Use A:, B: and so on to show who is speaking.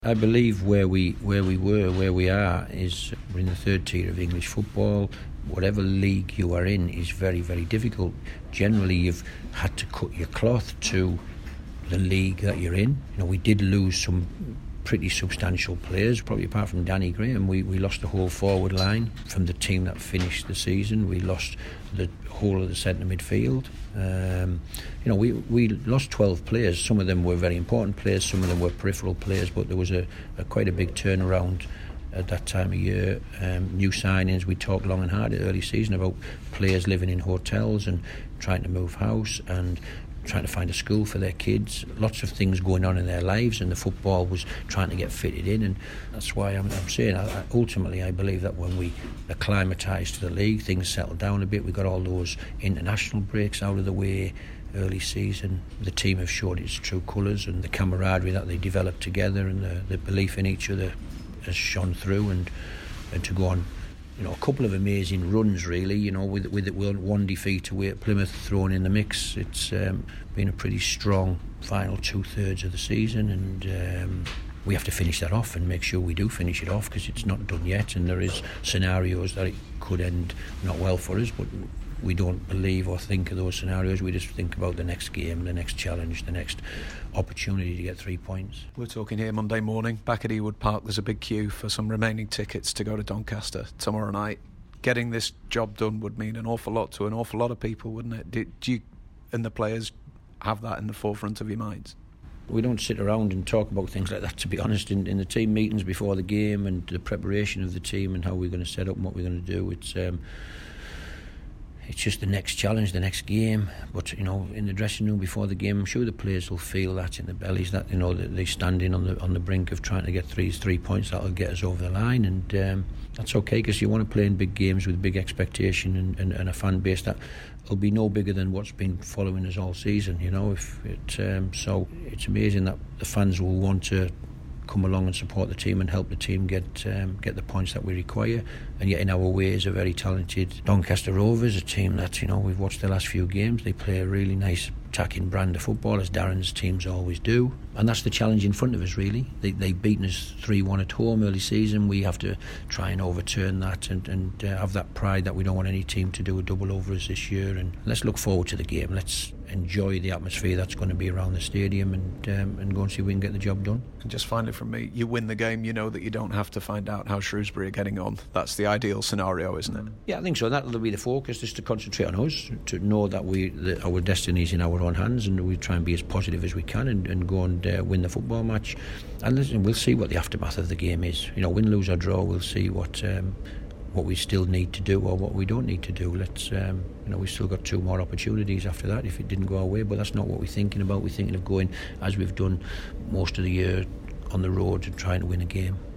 A: I believe where we are is we're in the third tier of English football. Whatever league you are in is very, very difficult. Generally, you've had to cut your cloth to the league that you're in. We did lose some pretty substantial players, probably apart from Danny Graham. We lost the whole forward line from the team that finished the season. We lost the whole of the centre midfield. We lost 12 players. Some of them were very important players, some of them were peripheral players, but there was quite a big turnaround at that time of year. New signings. We talked long and hard early season about players living in hotels and trying to move house and trying to find a school for their kids. Lots of things going on in their lives, and the football was trying to get fitted in. And that's why I'm saying ultimately I believe that when we acclimatised to the league, things settled down a bit. We got all those international breaks out of the way early season. The team have showed its true colours, and the camaraderie that they developed together and the belief in each other has shone through, and to go on a couple of amazing runs really, with one defeat away at Plymouth thrown in the mix. It's been a pretty strong final 2/3 of the season, and we have to finish that off and make sure we do finish it off, because it's not done yet, and there is scenarios that it could end not well for us, but we don't believe or think of those scenarios. We just think about the next game, the next challenge, the next opportunity to get 3 points.
B: We're talking here Monday morning back at Ewood Park. There's a big queue for some remaining tickets to go to Doncaster tomorrow night. Getting this job done would mean an awful lot to an awful lot of people, wouldn't it? Do you and the players have that in the forefront of your minds?
A: We don't sit around and talk about things like that, to be honest, in the team meetings before the game and the preparation of the team and how we're going to set up and what we're going to do. It's just the next challenge, the next game. But in the dressing room before the game, I'm sure the players will feel that in the bellies, that that they stand in on the brink of trying to get three points that'll get us over the line, and that's okay, because you want to play in big games with big expectation and a fan base that will be no bigger than what's been following us all season. So it's amazing that the fans will want to come along and support the team and help the team get the points that we require. And yet in our way is a very talented Doncaster Rovers, a team that we've watched the last few games. They play a really nice attacking brand of football, as Darren's teams always do, and that's the challenge in front of us really. They've beaten us 3-1 at home early season. We have to try and overturn that and have that pride that we don't want any team to do a double over us this year. And let's look forward to the game. Let's enjoy the atmosphere that's going to be around the stadium and go and see if we can get the job done.
B: And just finally from me, you win the game, you know that you don't have to find out how Shrewsbury are getting on. That's the ideal scenario, isn't it?
A: Yeah, I think so. That'll be the focus, just to concentrate on us, to know that our destiny is in our own hands, and we try and be as positive as we can and go and win the football match. And listen, we'll see what the aftermath of the game is. Win, lose or draw, we'll see what we still need to do or what we don't need to do. We've still got 2 more opportunities after that if it didn't go our way, but that's not what we're thinking about. We're thinking of going, as we've done most of the year, on the road and trying to win a game.